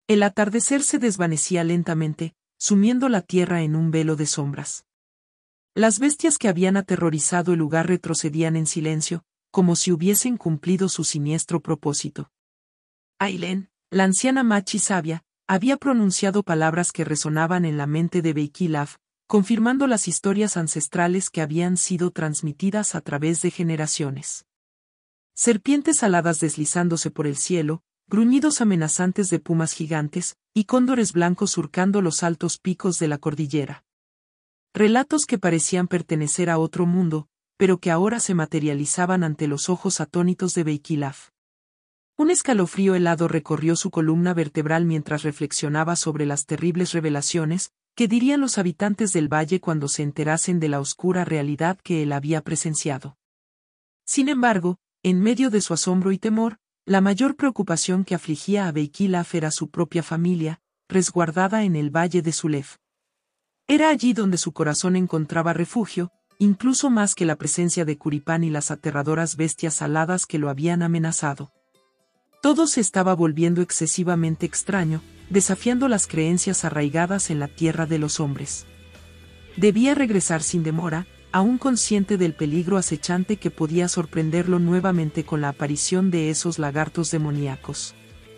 El atardecer se desvanecía lentamente, sumiendo la tierra en un velo de sombras. Las bestias que habían aterrorizado el lugar retrocedían en silencio, como si hubiesen cumplido su siniestro propósito. Ailén, la anciana machi sabia, había pronunciado palabras que resonaban en la mente de Beikilaf, confirmando las historias ancestrales que habían sido transmitidas a través de generaciones. Serpientes aladas deslizándose por el cielo, gruñidos amenazantes de pumas gigantes, y cóndores blancos surcando los altos picos de la cordillera. Relatos que parecían pertenecer a otro mundo, pero que ahora se materializaban ante los ojos atónitos de Beikilaf. Un escalofrío helado recorrió su columna vertebral mientras reflexionaba sobre las terribles revelaciones, que dirían los habitantes del valle cuando se enterasen de la oscura realidad que él había presenciado. Sin embargo, en medio de su asombro y temor, la mayor preocupación que afligía a Beikilaf era su propia familia, resguardada en el valle de Zulef. Era allí donde su corazón encontraba refugio, incluso más que la presencia de Curipán y las aterradoras bestias aladas que lo habían amenazado. Todo se estaba volviendo excesivamente extraño, desafiando las creencias arraigadas en la tierra de los hombres. Debía regresar sin demora, aún consciente del peligro acechante que podía sorprenderlo nuevamente con la aparición de esos lagartos demoníacos.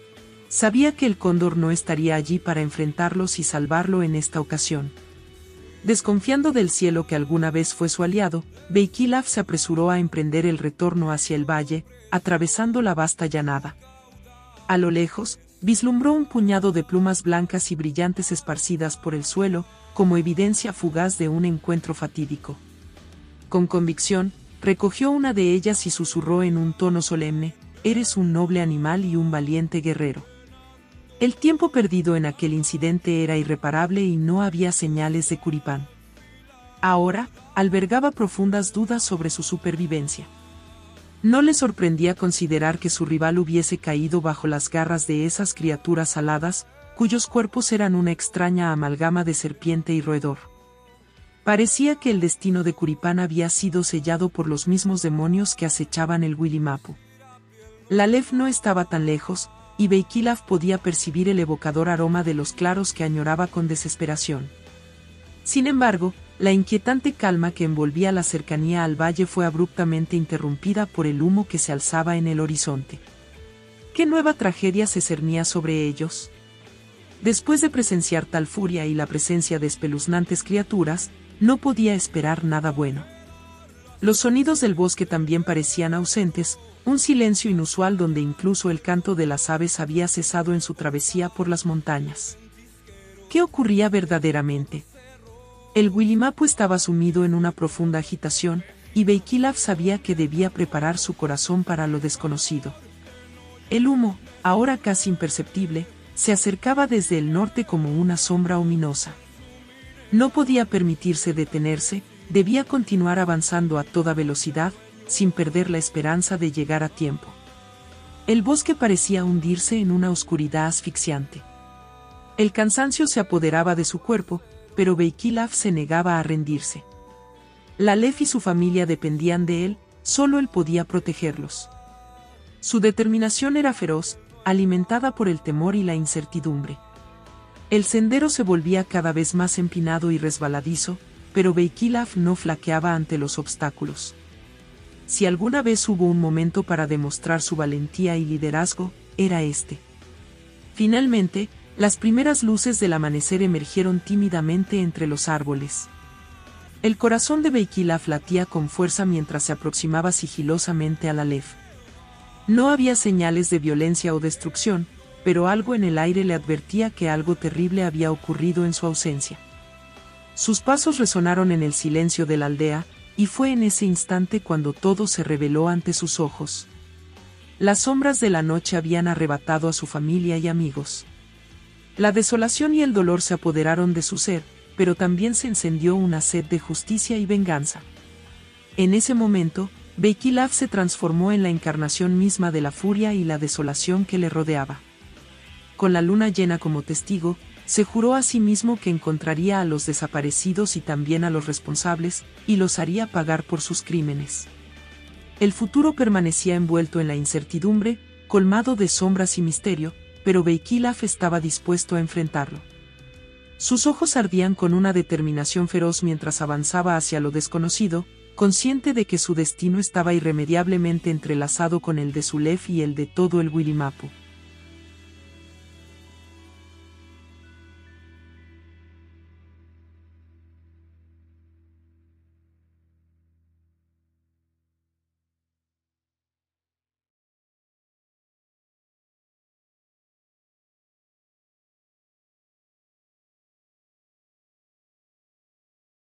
Sabía que el cóndor no estaría allí para enfrentarlos y salvarlo en esta ocasión. Desconfiando del cielo que alguna vez fue su aliado, Beikilaf se apresuró a emprender el retorno hacia el valle, atravesando la vasta llanada. A lo lejos, vislumbró un puñado de plumas blancas y brillantes esparcidas por el suelo, como evidencia fugaz de un encuentro fatídico. Con convicción, recogió una de ellas y susurró en un tono solemne: «Eres un noble animal y un valiente guerrero». El tiempo perdido en aquel incidente era irreparable y no había señales de Curipán. Ahora, albergaba profundas dudas sobre su supervivencia. No le sorprendía considerar que su rival hubiese caído bajo las garras de esas criaturas aladas, cuyos cuerpos eran una extraña amalgama de serpiente y roedor. Parecía que el destino de Curipán había sido sellado por los mismos demonios que acechaban el Willimapu. La Lef no estaba tan lejos, y Beikilaf podía percibir el evocador aroma de los claros que añoraba con desesperación. Sin embargo, la inquietante calma que envolvía la cercanía al valle fue abruptamente interrumpida por el humo que se alzaba en el horizonte. ¿Qué nueva tragedia se cernía sobre ellos? Después de presenciar tal furia y la presencia de espeluznantes criaturas, no podía esperar nada bueno. Los sonidos del bosque también parecían ausentes, un silencio inusual donde incluso el canto de las aves había cesado en su travesía por las montañas. ¿Qué ocurría verdaderamente? El Willimapu estaba sumido en una profunda agitación, y Beikilaf sabía que debía preparar su corazón para lo desconocido. El humo, ahora casi imperceptible, se acercaba desde el norte como una sombra ominosa. No podía permitirse detenerse, debía continuar avanzando a toda velocidad, sin perder la esperanza de llegar a tiempo. El bosque parecía hundirse en una oscuridad asfixiante. El cansancio se apoderaba de su cuerpo, pero Beikilaf se negaba a rendirse. La Lef y su familia dependían de él, solo él podía protegerlos. Su determinación era feroz, alimentada por el temor y la incertidumbre. El sendero se volvía cada vez más empinado y resbaladizo, pero Beikilaf no flaqueaba ante los obstáculos. Si alguna vez hubo un momento para demostrar su valentía y liderazgo, era este. Finalmente, las primeras luces del amanecer emergieron tímidamente entre los árboles. El corazón de Beikilaf latía con fuerza mientras se aproximaba sigilosamente a la Lef. No había señales de violencia o destrucción, pero algo en el aire le advertía que algo terrible había ocurrido en su ausencia. Sus pasos resonaron en el silencio de la aldea, y fue en ese instante cuando todo se reveló ante sus ojos. Las sombras de la noche habían arrebatado a su familia y amigos. La desolación y el dolor se apoderaron de su ser, pero también se encendió una sed de justicia y venganza. En ese momento, Beikilaf se transformó en la encarnación misma de la furia y la desolación que le rodeaba. Con la luna llena como testigo, se juró a sí mismo que encontraría a los desaparecidos y también a los responsables, y los haría pagar por sus crímenes. El futuro permanecía envuelto en la incertidumbre, colmado de sombras y misterio, pero Beikilaf estaba dispuesto a enfrentarlo. Sus ojos ardían con una determinación feroz mientras avanzaba hacia lo desconocido, consciente de que su destino estaba irremediablemente entrelazado con el de Zulef y el de todo el Wirimapu.